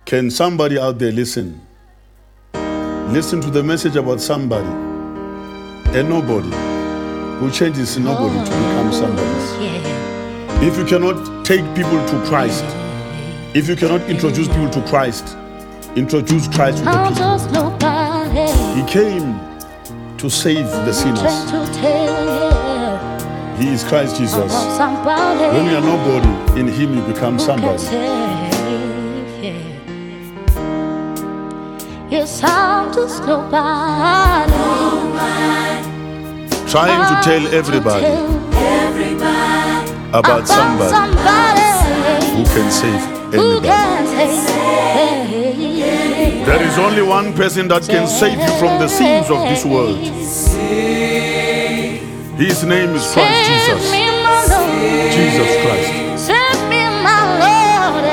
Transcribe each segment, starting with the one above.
Can somebody out there listen? Listen to the message about somebody, a nobody, who changes nobody to become somebody. If you cannot take people to Christ, if you cannot introduce people to Christ, introduce Christ to the people. He came to save the sinners. He is Christ Jesus. When you are nobody, in Him you become somebody. Yes, I'm just nobody. Trying to tell everybody about somebody who can save anybody. There is only one person that can save you from the sins of this world. His name is Christ Jesus. Jesus Christ. Save me, my Lord.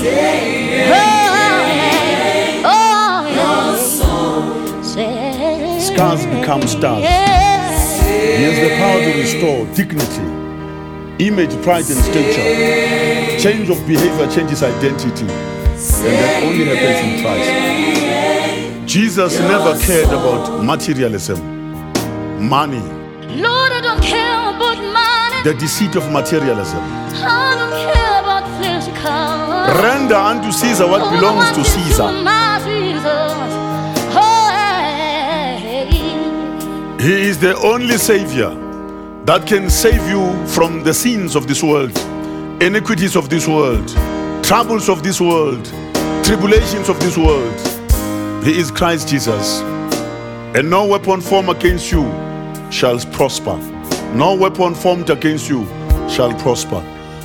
Scars become stars. He has the power to restore dignity, image, pride, and stature. Change of behavior changes identity. And that only happens in Christ. Jesus never cared about materialism, money, Lord, I don't care about money. the deceit of materialism. I don't care about physical. Render unto Caesar what belongs to Caesar. He is the only Savior that can save you from the sins of this world, iniquities of this world, troubles of this world, tribulations of this world. He is Christ Jesus. And no weapon formed against you shall prosper. No weapon formed against you shall prosper.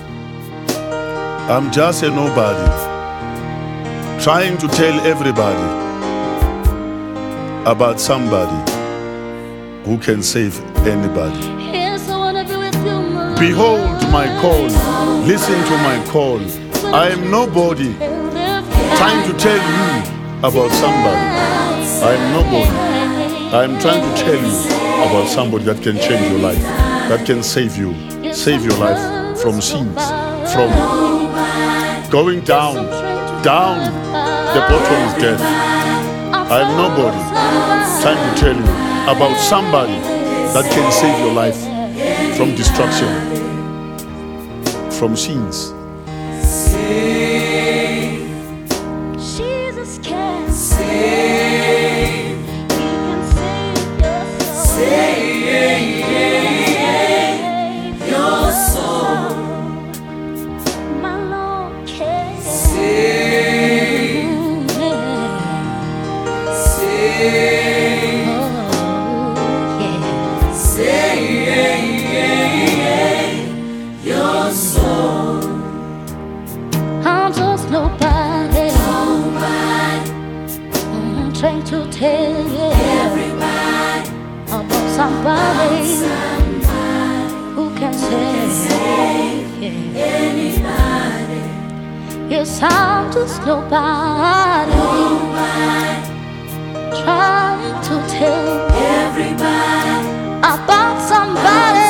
I'm just a nobody, trying to tell everybody about somebody who can save anybody. Yes, I wanna be with you, my Behold my call, listen to my call. I am nobody, trying to tell you about somebody. I am nobody. I am trying to tell you about somebody that can change your life, that can save you, save your life from sins, from going down the bottom of death. I am nobody, trying to tell you about somebody that can save your life from destruction, from sins. Jesus can save. He can save your soul. My Lord can save. Your soul. I'm just nobody. I'm trying to tell everybody about somebody who can save anybody. Yes, I'm just nobody. Trying to tell everybody about somebody